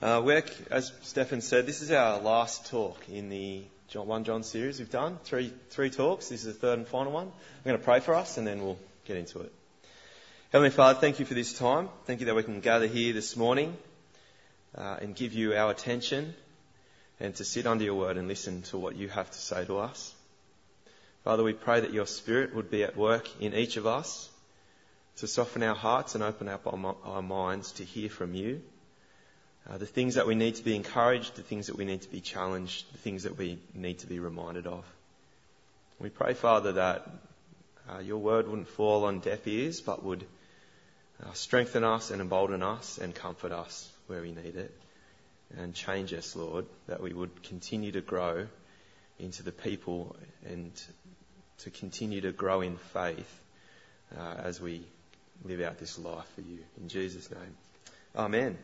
As Stefan said, this is our last talk in the 1 John series we've done. Three talks. This is the third and final one. I'm going to pray for us and then we'll get into it. Heavenly Father, thank you for this time. Thank you that we can gather here this morning and give you our attention and to sit under your word and listen to what you have to say to us. Father, we pray that your Spirit would be at work in each of us to soften our hearts and open up our minds to hear from you. The things that we need to be encouraged, the things that we need to be challenged, the things that we need to be reminded of. We pray, Father, that your word wouldn't fall on deaf ears, but would strengthen us and embolden us and comfort us where we need it. And change us, Lord, that we would continue to grow into the people and to continue to grow in faith as we live out this life for you. In Jesus' name. Amen.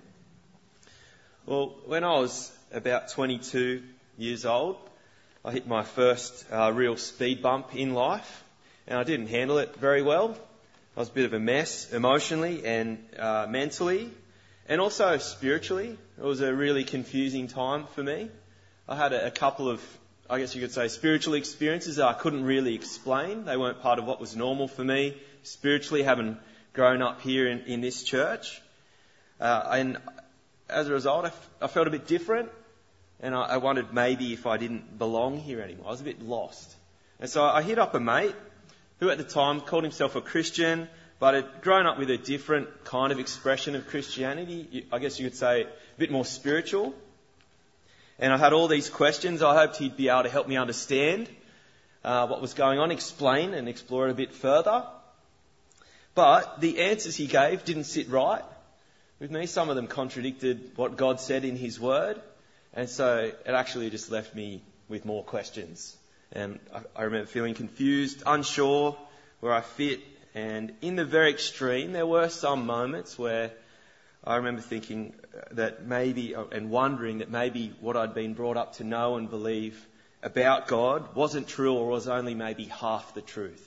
Well, when I was about 22 years old, I hit my first real speed bump in life, and I didn't handle it very well. I was a bit of a mess emotionally and mentally, and also spiritually. It was a really confusing time for me. I had a couple of, I guess you could say, spiritual experiences that I couldn't really explain. They weren't part of what was normal for me spiritually, having grown up here in this church. And as a result, I felt a bit different, and I wondered maybe if I didn't belong here anymore. I was a bit lost. And so I hit up a mate who at the time called himself a Christian, but had grown up with a different kind of expression of Christianity. I guess you could say a bit more spiritual. And I had all these questions. I hoped he'd be able to help me understand what was going on, explain and explore it a bit further. But the answers he gave didn't sit right with me. Some of them contradicted what God said in his word. And so it actually just left me with more questions. And I remember feeling confused, unsure where I fit. And in the very extreme, there were some moments where I remember thinking that maybe, and wondering that maybe what I'd been brought up to know and believe about God wasn't true, or was only maybe half the truth.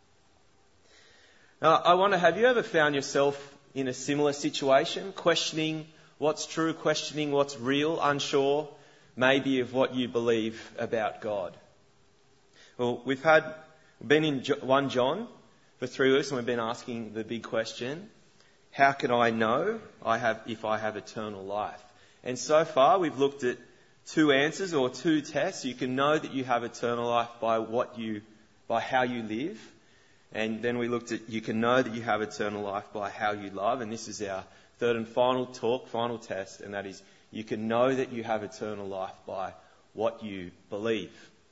Now, I wonder, have you ever found yourself in a similar situation, questioning what's true, questioning what's real, unsure maybe of what you believe about God? Well, we've been in 1 John for 3 weeks, and we've been asking the big question, how can I know if I have eternal life? And so far we've looked at 2 answers or 2 tests. You can know that you have eternal life by how you live. And then we looked at you can know that you have eternal life by how you love. And this is our third and final test. And that is, you can know that you have eternal life by what you believe.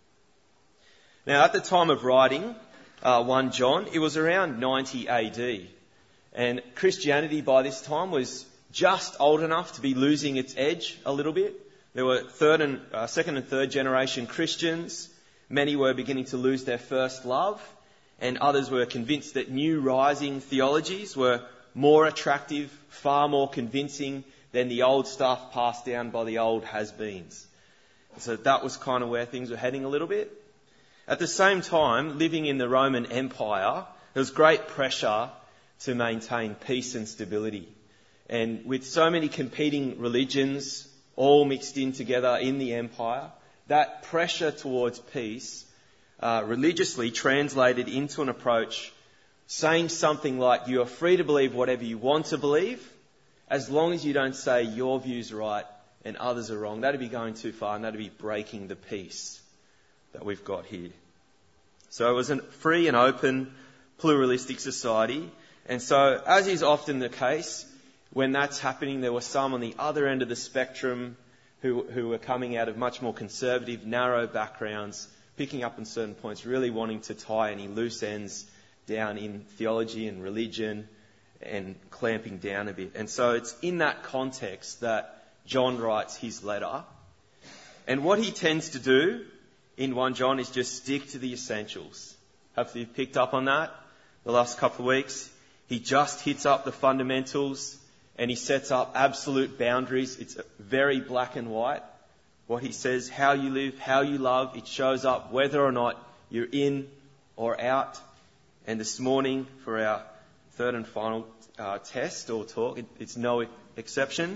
Now, at the time of writing 1 John, it was around 90 AD. And Christianity by this time was just old enough to be losing its edge a little bit. There were second and third generation Christians. Many were beginning to lose their first love. And others were convinced that new rising theologies were more attractive, far more convincing than the old stuff passed down by the old has-beens. So that was kind of where things were heading a little bit. At the same time, living in the Roman Empire, there was great pressure to maintain peace and stability. And with so many competing religions all mixed in together in the empire, that pressure towards peace religiously translated into an approach saying something like, you are free to believe whatever you want to believe, as long as you don't say your view's right and others are wrong. That'd be going too far, and that'd be breaking the peace that we've got here. So it was a free and open, pluralistic society. And so, as is often the case, when that's happening, there were some on the other end of the spectrum who were coming out of much more conservative, narrow backgrounds, picking up on certain points, really wanting to tie any loose ends down in theology and religion and clamping down a bit. And so it's in that context that John writes his letter. And what he tends to do in 1 John is just stick to the essentials. Hopefully you've picked up on that the last couple of weeks. He just hits up the fundamentals and he sets up absolute boundaries. It's very black and white. What he says, how you live, how you love, it shows up whether or not you're in or out. And this morning, for our third and final test or talk, it's no exception.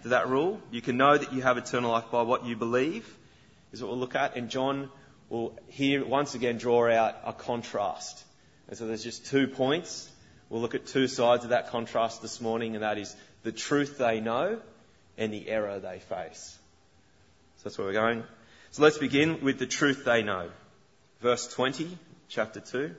to that rule. You can know that you have eternal life by what you believe, is what we'll look at. And John will here once again draw out a contrast. And so there's just 2 points. We'll look at 2 sides of that contrast this morning, and that is the truth they know and the error they face. So that's where we're going. So let's begin with the truth they know. Verse 20, chapter 2. It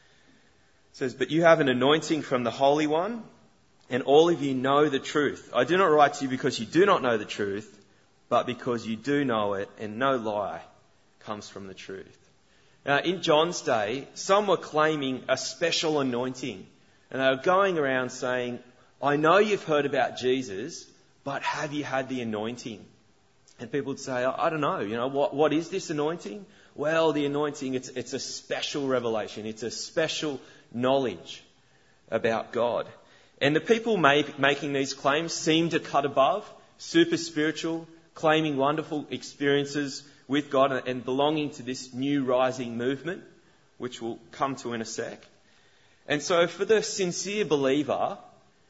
says, "But you have an anointing from the Holy One, and all of you know the truth. I do not write to you because you do not know the truth, but because you do know it, and no lie comes from the truth." Now, in John's day, some were claiming a special anointing, and they were going around saying, "I know you've heard about Jesus, but have you had the anointing?" And people would say, "I don't know, what is this anointing?" Well, the anointing, it's a special revelation. It's a special knowledge about God. And the people making these claims seem to cut above, super spiritual, claiming wonderful experiences with God and belonging to this new rising movement, which we'll come to in a sec. And so for the sincere believer,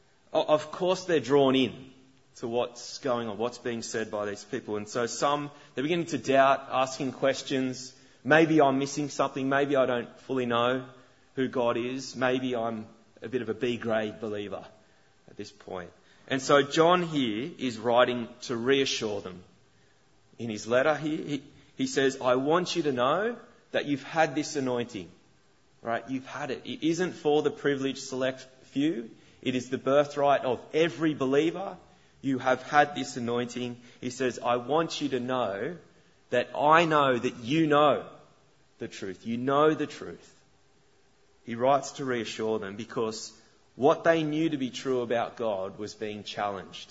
of course they're drawn in to what's going on, what's being said by these people. And so some, they're beginning to doubt, asking questions. Maybe I'm missing something. Maybe I don't fully know who God is. Maybe I'm a bit of a B-grade believer at this point. And so John here is writing to reassure them. In his letter here, he says, "I want you to know that you've had this anointing." Right? You've had it. It isn't for the privileged select few. It is the birthright of every believer. You have had this anointing. He says, "I want you to know that I know that you know the truth. You know the truth." He writes to reassure them because what they knew to be true about God was being challenged.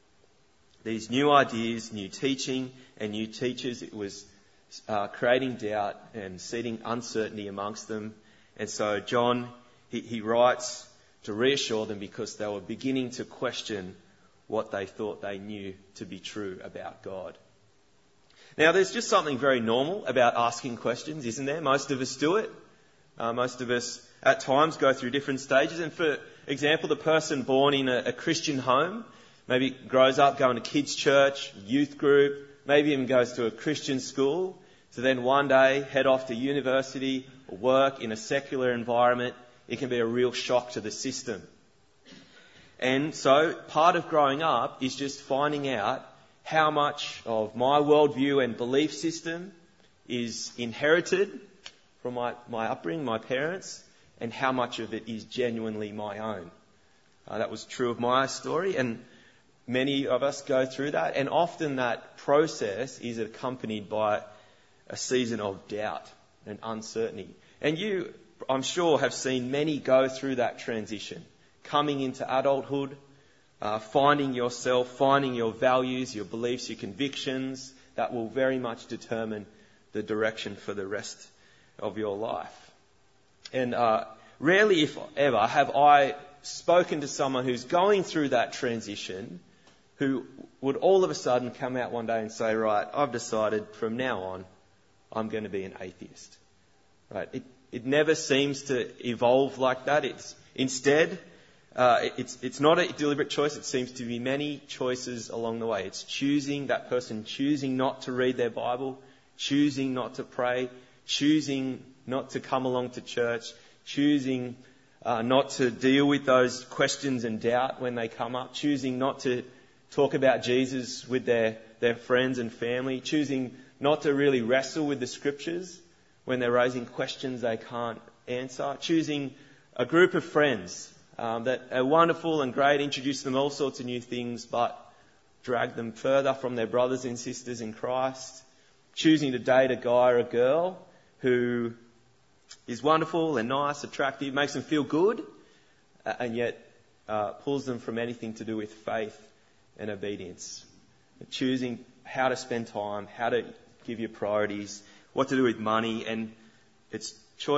These new ideas, new teaching and new teachers, it was creating doubt and seeding uncertainty amongst them. And so John, he writes to reassure them because they were beginning to question what they thought they knew to be true about God. Now, there's just something very normal about asking questions, isn't there? Most of us do it. Most of us at times go through different stages. And for example, the person born in a Christian home, maybe grows up going to kids' church, youth group, maybe even goes to a Christian school, to then one day head off to university or work in a secular environment. It can be a real shock to the system. And so part of growing up is just finding out how much of my worldview and belief system is inherited from my upbringing, my parents, and how much of it is genuinely my own. That was true of my story, and many of us go through that. And often that process is accompanied by a season of doubt and uncertainty. And you, I'm sure, have seen many go through that transition, coming into adulthood, finding yourself, finding your values, your beliefs, your convictions. That will very much determine the direction for the rest of your life. And rarely, if ever, have I spoken to someone who's going through that transition who would all of a sudden come out one day and say, "Right, I've decided from now on I'm going to be an atheist." Right? It never seems to evolve like that. Instead, it's not a deliberate choice. It seems to be many choices along the way. It's that person choosing not to read their Bible, choosing not to pray, choosing not to come along to church, choosing not to deal with those questions and doubt when they come up, choosing not to talk about Jesus with their friends and family, choosing not to really wrestle with the scriptures when they're raising questions they can't answer, choosing a group of friends that are wonderful and great, introduce them all sorts of new things, but drag them further from their brothers and sisters in Christ, choosing to date a guy or a girl who is wonderful and nice, attractive, makes them feel good, and yet pulls them from anything to do with faith and obedience. Choosing how to spend time, how to give your priorities, what to do with money, and it's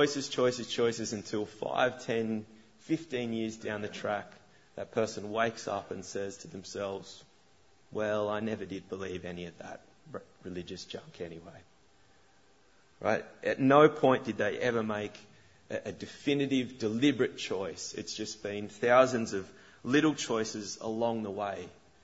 choices until 5, 10, 15 years down the track, that person wakes up and says to themselves, "Well, I never did believe any of that religious junk anyway." Right? At no point did they ever make a definitive, deliberate choice. It's just been thousands of little choices along the way.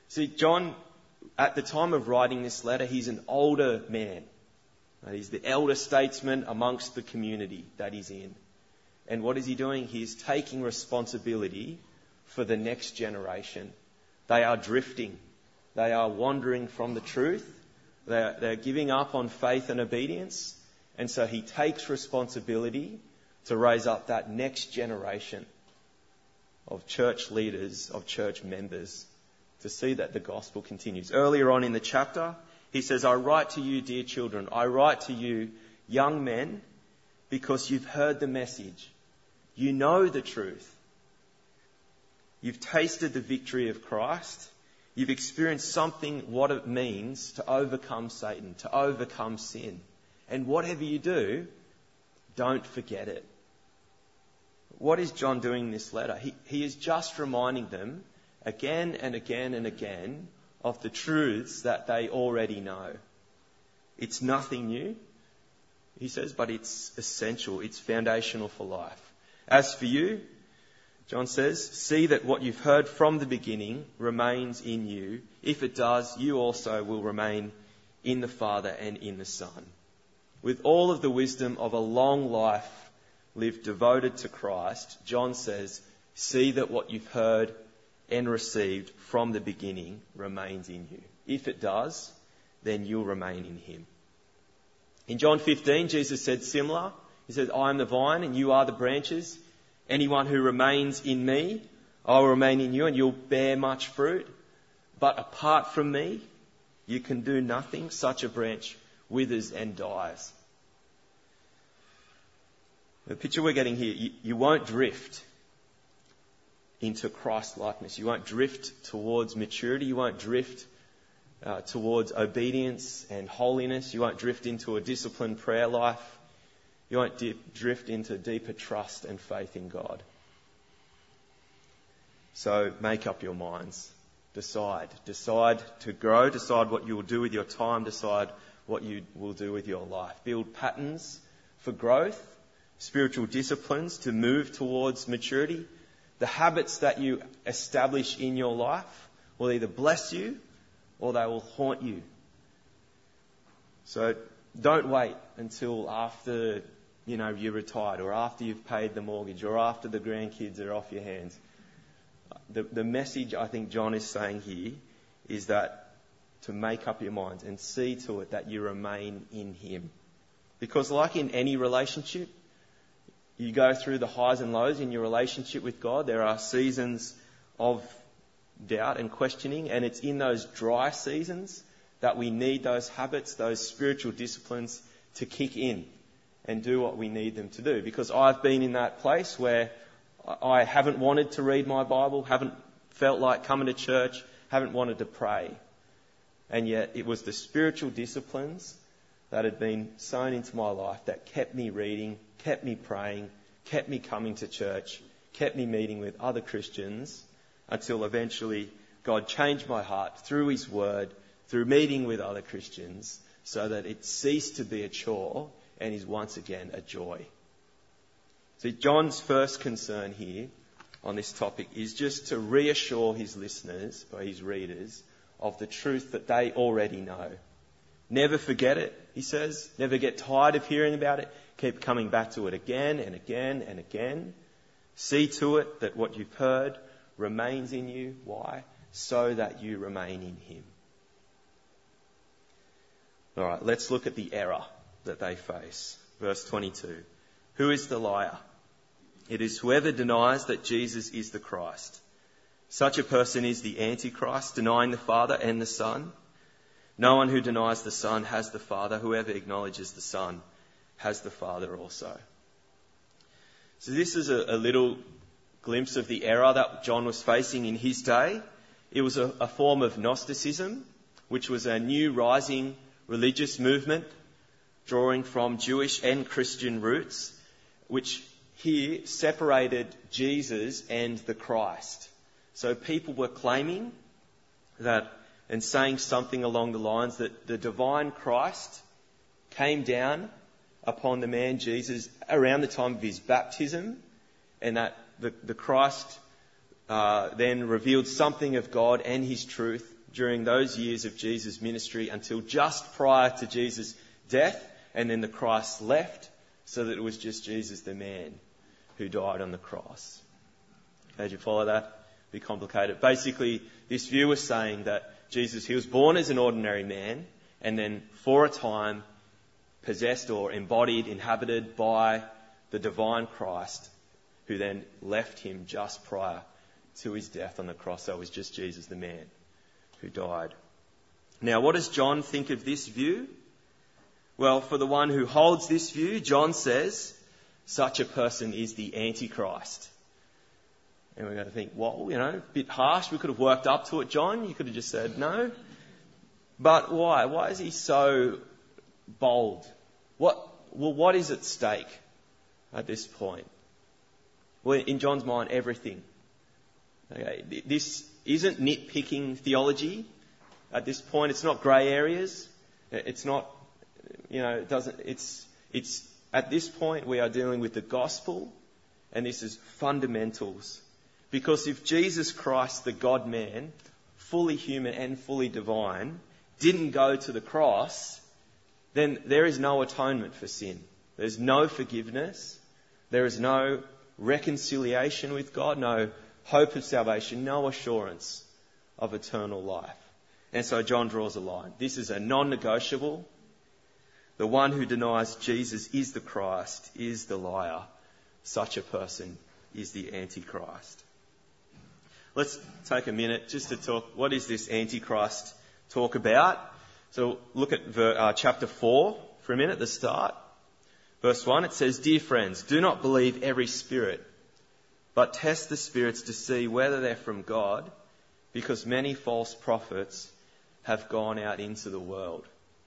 See, John, at the time of writing this letter, he's an older man. He's the elder statesman amongst the community that he's in. And what is he doing? He's taking responsibility for the next generation. They are drifting. They are wandering from the truth. They're giving up on faith and obedience. And so he takes responsibility to raise up that next generation of church leaders, of church members, to see that the gospel continues. Earlier on in the chapter, he says, I write to you, dear children, I write to you, young men, because you've heard the message. You know the truth. You've tasted the victory of Christ. You've experienced what it means to overcome Satan, to overcome sin. And whatever you do, don't forget it. What is John doing in this letter? He is just reminding them again and again and again of the truths that they already know. It's nothing new, he says, but it's essential. It's foundational for life. As for you, John says, see that what you've heard from the beginning remains in you. If it does, you also will remain in the Father and in the Son. With all of the wisdom of a long life lived devoted to Christ, John says, see that what you've heard and received from the beginning remains in you. If it does, then you'll remain in him. In John 15, Jesus said similar. He said, I am the vine and you are the branches. Anyone who remains in me, I will remain in you and you'll bear much fruit. But apart from me, you can do nothing. Such a branch withers and dies. The picture we're getting here, you won't drift into Christ-likeness. You won't drift towards maturity. You won't drift towards obedience and holiness. You won't drift into a disciplined prayer life. You won't drift into deeper trust and faith in God. So make up your minds. Decide. Decide to grow. Decide what you will do with your time. Decide what you will do with your life. Build patterns for growth, spiritual disciplines to move towards maturity. The habits that you establish in your life will either bless you or they will haunt you. So don't wait until after you're retired or after you've paid the mortgage or after the grandkids are off your hands. The message I think John is saying here is that to make up your minds and see to it that you remain in him. Because like in any relationship, you go through the highs and lows in your relationship with God. There are seasons of doubt and questioning, and it's in those dry seasons that we need those habits, those spiritual disciplines to kick in and do what we need them to do. Because I've been in that place where I haven't wanted to read my Bible, haven't felt like coming to church, haven't wanted to pray. And yet it was the spiritual disciplines that had been sown into my life that kept me reading, kept me praying, kept me coming to church, kept me meeting with other Christians until eventually God changed my heart through his word, through meeting with other Christians, so that it ceased to be a chore and is once again a joy. See, John's first concern here on this topic is just to reassure his listeners or his readers of the truth that they already know. Never forget it, he says. Never get tired of hearing about it. Keep coming back to it again and again and again. See to it that what you've heard remains in you. Why? So that you remain in him. All right, let's look at the error that they face. Verse 22. Who is the liar? It is whoever denies that Jesus is the Christ. Such a person is the Antichrist, denying the Father and the Son. No one who denies the Son has the Father. Whoever acknowledges the Son has the Father also. So this is a little glimpse of the error that John was facing in his day. It was a form of Gnosticism, which was a new rising religious movement drawing from Jewish and Christian roots, which here separated Jesus and the Christ. So people were claiming that and saying something along the lines that the divine Christ came down upon the man Jesus around the time of his baptism, and that the Christ then revealed something of God and his truth during those years of Jesus' ministry until just prior to Jesus' death, and then the Christ left, so that it was just Jesus the man who died on the cross. Okay, did you follow that? Be complicated. Basically, this view was saying that Jesus, he was born as an ordinary man, and then for a time possessed or embodied, inhabited by the divine Christ, who then left him just prior to his death on the cross. So it was just Jesus the man who died. Now, what does John think of this view? Well, for the one who holds this view, John says, such a person is the Antichrist. And we're going to think, well, a bit harsh. We could have worked up to it, John. You could have just said no. But why? Why is he so bold? What is at stake at this point? Well, in John's mind, everything. Okay, this isn't nitpicking theology. At this point, it's not grey areas. It's not, it doesn't. It's at this point we are dealing with the gospel, and this is fundamentals. Because if Jesus Christ, the God-man, fully human and fully divine, didn't go to the cross, then there is no atonement for sin. There's no forgiveness. There is no reconciliation with God, no hope of salvation, no assurance of eternal life. And so John draws a line. This is a non-negotiable. The one who denies Jesus is the Christ, is the liar. Such a person is the Antichrist. Let's take a minute just to talk, what is this Antichrist talk about? So look at chapter 4 for a minute, the start. Verse 1, it says, "Dear friends, do not believe every spirit, but test the spirits to see whether they're from God, because many false prophets have gone out into the world."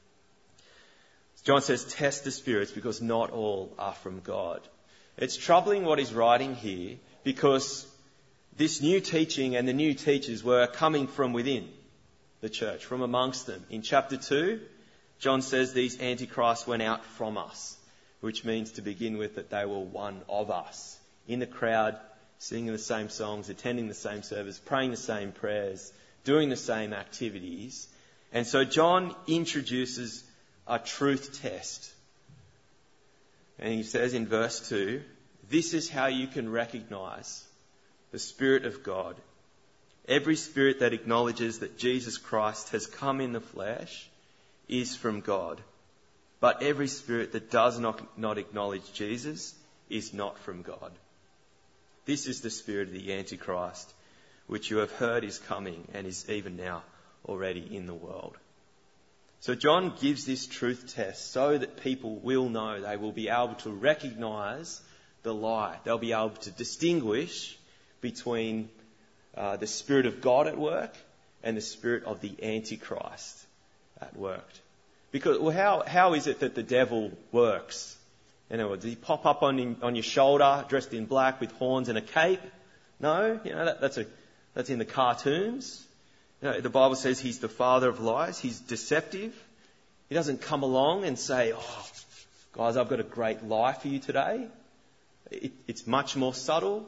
John says, test the spirits, because not all are from God. It's troubling what he's writing here, because this new teaching and the new teachers were coming from within the church, from amongst them. In chapter 2, John says these antichrists went out from us, which means to begin with that they were one of us, in the crowd, singing the same songs, attending the same service, praying the same prayers, doing the same activities. And so John introduces a truth test. And he says in verse 2, this is how you can recognise the Spirit of God. Every spirit that acknowledges that Jesus Christ has come in the flesh is from God. But every spirit that does not acknowledge Jesus is not from God. This is the spirit of the Antichrist, which you have heard is coming and is even now already in the world. So John gives this truth test so that people will know, they will be able to recognise the lie. They'll be able to distinguish between the Spirit of God at work and the spirit of the Antichrist at work. Because how is it that the devil works? In other words, does he pop up on your shoulder dressed in black with horns and a cape? No, that's in the cartoons. The Bible says he's the father of lies. He's deceptive. He doesn't come along and say, "Oh, guys, I've got a great lie for you today." It's much more subtle.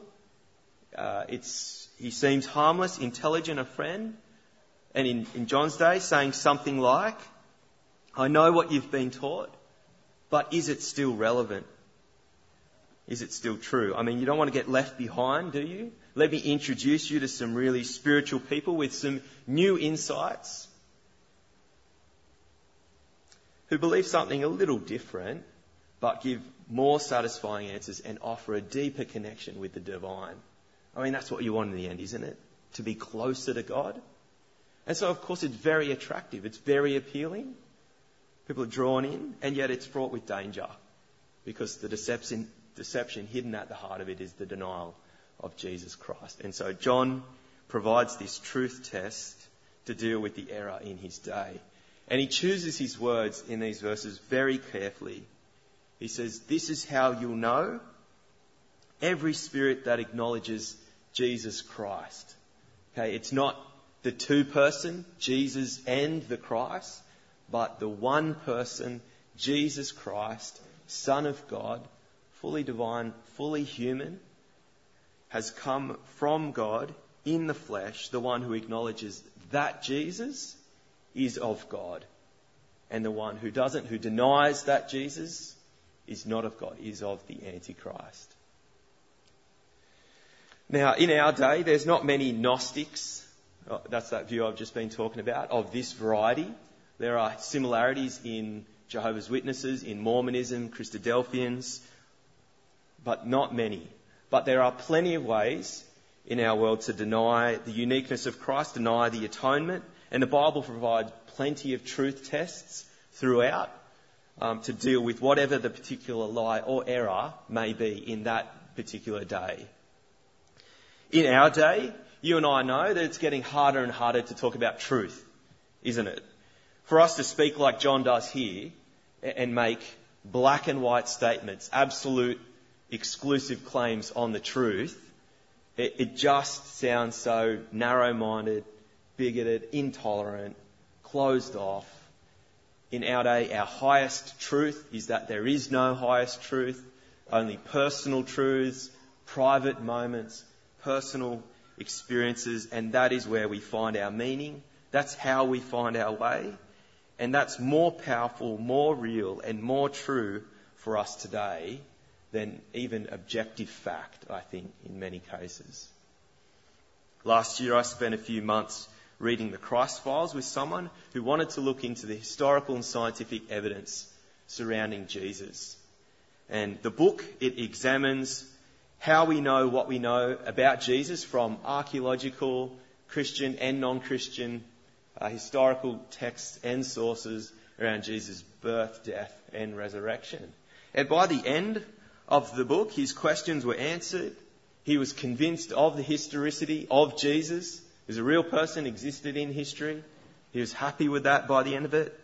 He seems harmless, intelligent, a friend. And in John's day, saying something like, "I know what you've been taught, but is it still relevant? Is it still true?" I mean, you don't want to get left behind, do you? Let me introduce you to some really spiritual people with some new insights who believe something a little different, but give more satisfying answers and offer a deeper connection with the divine. I mean, that's what you want in the end, isn't it? To be closer to God. And so, of course, it's very attractive. It's very appealing. People are drawn in, and yet it's fraught with danger, because the deception hidden at the heart of it is the denial of Jesus Christ. And so John provides this truth test to deal with the error in his day. And he chooses his words in these verses very carefully. He says, this is how you'll know every spirit that acknowledges Jesus Christ. Okay, it's not the two person, Jesus and the Christ, but the one person, Jesus Christ, Son of God, fully divine, fully human, has come from God in the flesh, the one who acknowledges that Jesus is of God. And the one who doesn't, who denies that Jesus, is not of God, is of the Antichrist. Now, in our day, there's not many Gnostics, that's that view I've just been talking about, of this variety. There are similarities in Jehovah's Witnesses, in Mormonism, Christadelphians, but not many. But there are plenty of ways in our world to deny the uniqueness of Christ, deny the atonement, and the Bible provides plenty of truth tests throughout to deal with whatever the particular lie or error may be in that particular day. In our day, you and I know that it's getting harder and harder to talk about truth, isn't it? For us to speak like John does here and make black and white statements, absolute exclusive claims on the truth, it just sounds so narrow-minded, bigoted, intolerant, closed off. In our day, our highest truth is that there is no highest truth, only personal truths, private moments, personal experiences, and that is where we find our meaning. That's how we find our way, and that's more powerful, more real, and more true for us today than even objective fact, I think, in many cases. Last year I spent a few months reading the Christ Files with someone who wanted to look into the historical and scientific evidence surrounding Jesus. And the book, it examines how we know what we know about Jesus from archaeological, Christian and non-Christian historical texts and sources around Jesus' birth, death and resurrection. And by the end of the book, his questions were answered. He was convinced of the historicity of Jesus as a real person, existed in history. He was happy with that by the end of it.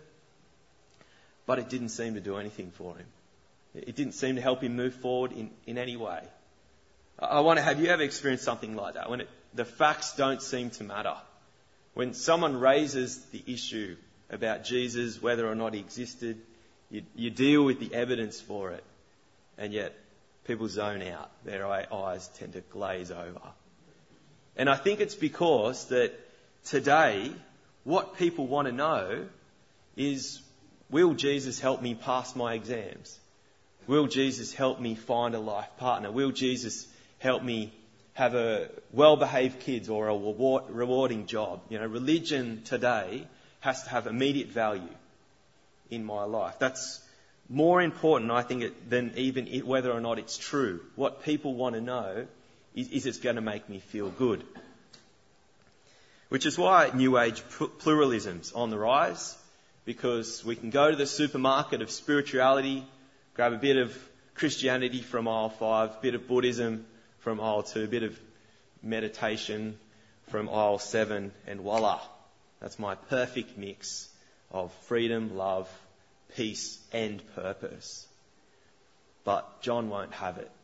But it didn't seem to do anything for him. It didn't seem to help him move forward in any way. I wonder, have you ever experienced something like that? When the facts don't seem to matter. When someone raises the issue about Jesus, whether or not he existed, you deal with the evidence for it. And yet people zone out. Their eyes tend to glaze over. And I think it's because that today, what people want to know is, will Jesus help me pass my exams? Will Jesus help me find a life partner? Will Jesus help me have a well-behaved kids or a rewarding job? You know, religion today has to have immediate value in my life. That's more important, I think, than even whether or not it's true. What people want to know is it's going to make me feel good. Which is why New Age pluralism's on the rise, because we can go to the supermarket of spirituality, grab a bit of Christianity from aisle 5, a bit of Buddhism from aisle 2, a bit of meditation from aisle 7, and voila, that's my perfect mix of freedom, love, peace and purpose. But John won't have it.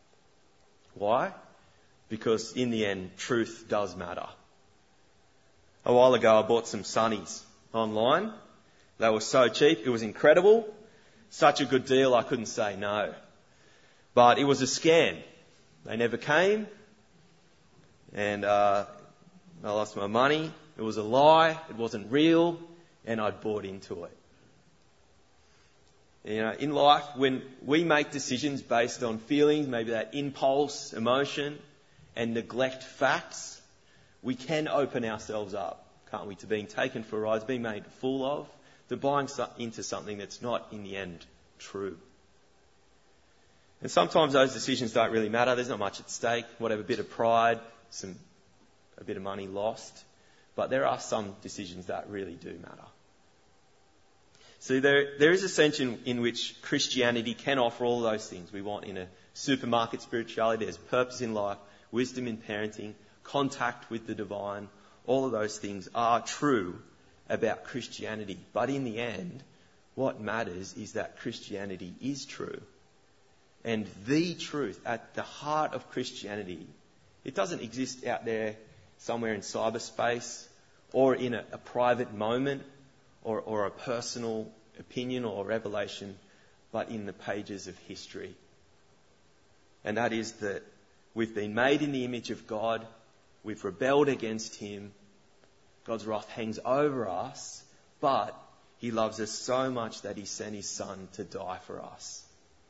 Why? Because in the end, truth does matter. A while ago, I bought some sunnies online. They were so cheap, it was incredible. Such a good deal, I couldn't say no. But it was a scam. They never came, and I lost my money. It was a lie, it wasn't real, and I'd bought into it. You know, in life, when we make decisions based on feelings, maybe that impulse, emotion, and neglect facts, we can open ourselves up, can't we, to being taken for a ride, being made a fool of, to buying into something that's not, in the end, true. And sometimes those decisions don't really matter. There's not much at stake, whatever, bit of pride, a bit of money lost. But there are some decisions that really do matter. So there is a sense in which Christianity can offer all those things we want in a supermarket spirituality. There's purpose in life, wisdom in parenting, contact with the divine. All of those things are true about Christianity. But in the end, what matters is that Christianity is true. And the truth at the heart of Christianity, it doesn't exist out there somewhere in cyberspace or in a private moment or a personal opinion or revelation, but in the pages of history. And that is that we've been made in the image of God, we've rebelled against Him, God's wrath hangs over us, but he loves us so much that he sent his Son to die for us.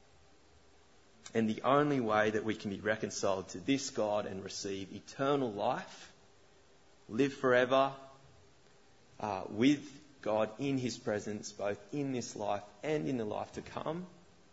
And the only way that we can be reconciled to this God and receive eternal life, live forever with God in his presence, both in this life and in the life to come,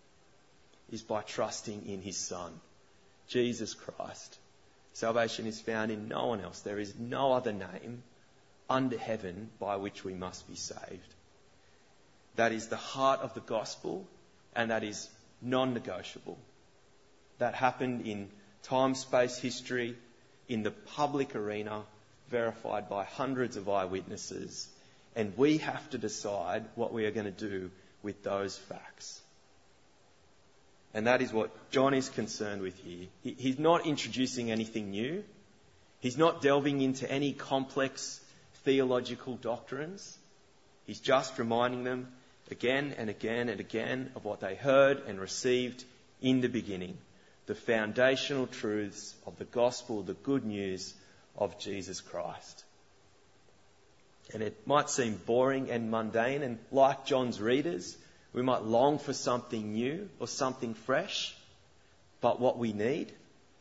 is by trusting in his Son, Jesus Christ. Salvation is found in no one else. There is no other name under heaven by which we must be saved. That is the heart of the gospel, and that is non-negotiable. That happened in time, space, history, in the public arena, verified by hundreds of eyewitnesses. And we have to decide what we are going to do with those facts. And that is what John is concerned with here. He's not introducing anything new. He's not delving into any complex theological doctrines. He's just reminding them again and again and again of what they heard and received in the beginning. The foundational truths of the gospel, the good news of Jesus Christ. And it might seem boring and mundane, and like John's readers, we might long for something new or something fresh, but what we need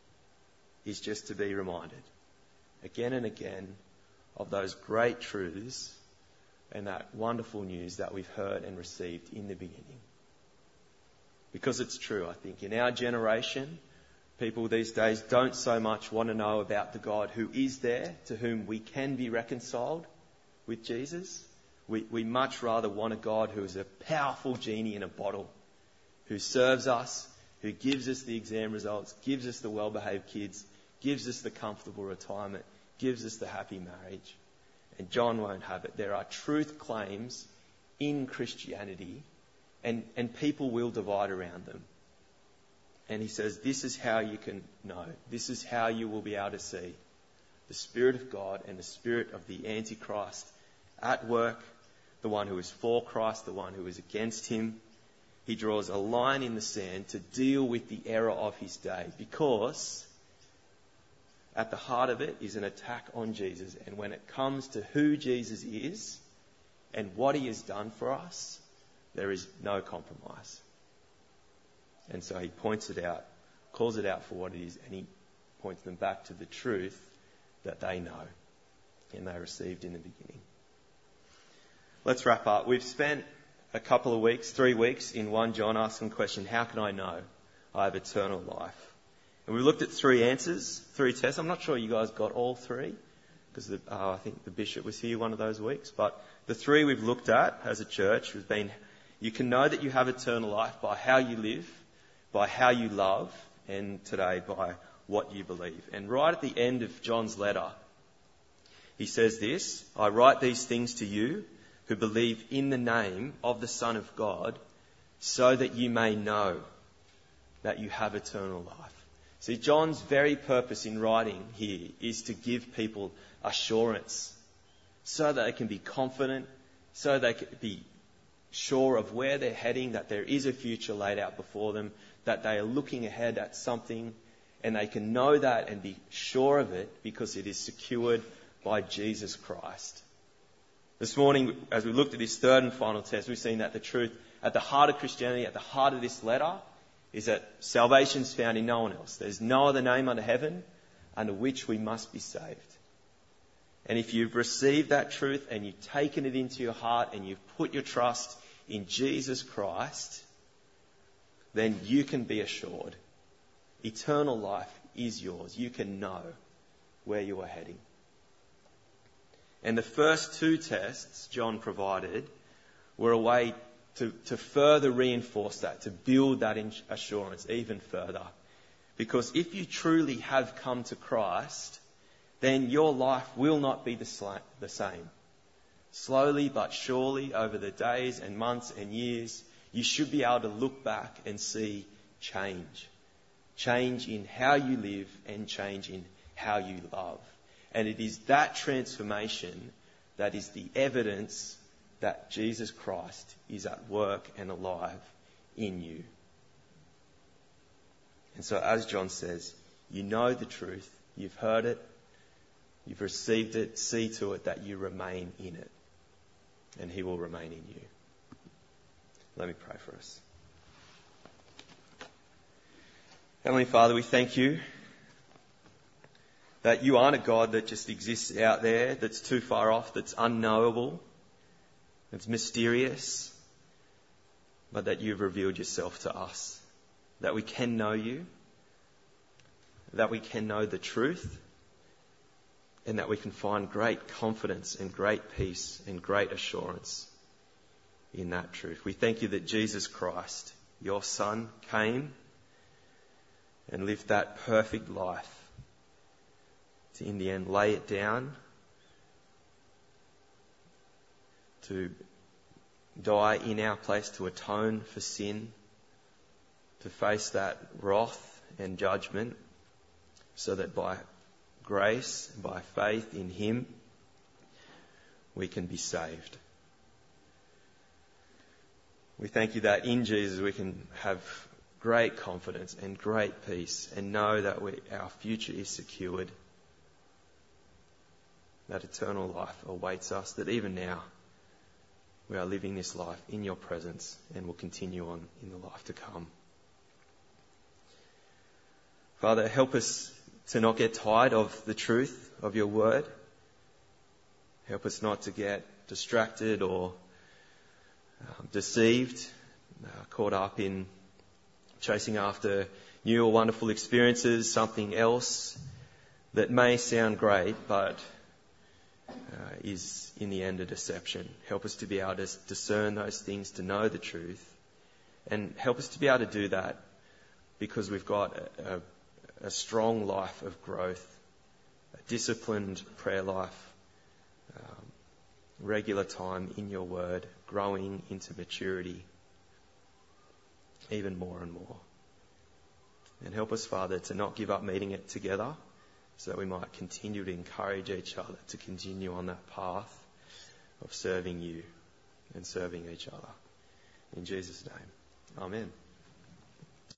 is just to be reminded again and again of those great truths and that wonderful news that we've heard and received in the beginning. Because it's true, I think. In our generation, people these days don't so much want to know about the God who is there, to whom we can be reconciled with Jesus. We much rather want a God who is a powerful genie in a bottle, who serves us, who gives us the exam results, gives us the well-behaved kids, gives us the comfortable retirement, gives us the happy marriage. And John won't have it. There are truth claims in Christianity, and people will divide around them. And he says, this is how you can know. This is how you will be able to see the Spirit of God and the spirit of the Antichrist at work, the one who is for Christ, the one who is against him. He draws a line in the sand to deal with the error of his day, because at the heart of it is an attack on Jesus. And when it comes to who Jesus is and what he has done for us, there is no compromise. And so he points it out, calls it out for what it is, and he points them back to the truth that they know and they received in the beginning. Let's wrap up. We've spent a couple of weeks, 3 weeks, in 1 John asking the question, how can I know I have eternal life? And we looked at 3 answers, 3 tests. I'm not sure you guys got all 3, because I think the bishop was here one of those weeks. But the 3 we've looked at as a church has been, you can know that you have eternal life by how you live, by how you love, and today by what you believe. And right at the end of John's letter, he says this, I write these things to you who believe in the name of the Son of God, so that you may know that you have eternal life. See, John's very purpose in writing here is to give people assurance, so that they can be confident, so they can be sure of where they're heading, that there is a future laid out before them, that they are looking ahead at something, and they can know that and be sure of it because it is secured by Jesus Christ. This morning, as we looked at this 3rd and final test, we've seen that the truth at the heart of Christianity, at the heart of this letter, is that salvation is found in no one else. There's no other name under heaven under which we must be saved. And if you've received that truth and you've taken it into your heart and you've put your trust in Jesus Christ, then you can be assured. Eternal life is yours. You can know where you are heading. And the first 2 tests John provided were a way to further reinforce that, to build that assurance even further. Because if you truly have come to Christ, then your life will not be the same. Slowly but surely, over the days and months and years, you should be able to look back and see change. Change in how you live and change in how you love. And it is that transformation that is the evidence that Jesus Christ is at work and alive in you. And so, as John says, you know the truth, you've heard it. You've received it. See to it that you remain in it, and he will remain in you. Let me pray for us. Heavenly Father, we thank you that you aren't a God that just exists out there, that's too far off, that's unknowable, that's mysterious, but that you've revealed yourself to us, that we can know you, that we can know the truth, and that we can find great confidence and great peace and great assurance in that truth. We thank you that Jesus Christ, your Son, came and lived that perfect life to in the end lay it down, to die in our place, to atone for sin, to face that wrath and judgment, so that by grace, by faith in him, we can be saved. We thank you that in Jesus we can have great confidence and great peace and know that our future is secured, that eternal life awaits us, that even now we are living this life in your presence and will continue on in the life to come. Father, help us to not get tired of the truth of your word. Help us not to get distracted or deceived, caught up in chasing after new or wonderful experiences, something else that may sound great but is in the end a deception. Help us to be able to discern those things, to know the truth, and help us to be able to do that because we've got a strong life of growth, a disciplined prayer life, regular time in your word, growing into maturity even more and more. And help us, Father, to not give up meeting it together so that we might continue to encourage each other to continue on that path of serving you and serving each other. In Jesus' name, amen.